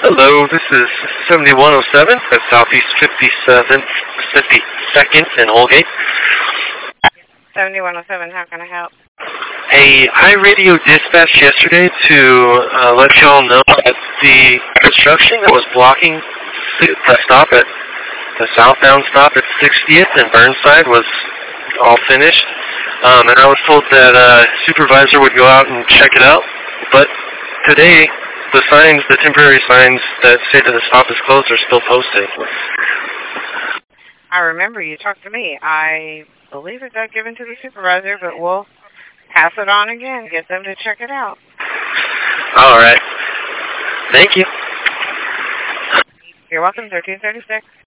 Hello, this is 7107 at Southeast 52nd and Holgate. 7107, how can I help? Hey, I radioed dispatch yesterday to let y'all know that the construction that was blocking the stop at the southbound stop at 60th and Burnside was all finished. And I was told that supervisor would go out and check it out. But today, the temporary signs that say that the stop is closed are still posted. I remember you talked to me. I believe it got given to the supervisor, but we'll pass it on again, get them to check it out. All right. Thank you. You're welcome, 1336.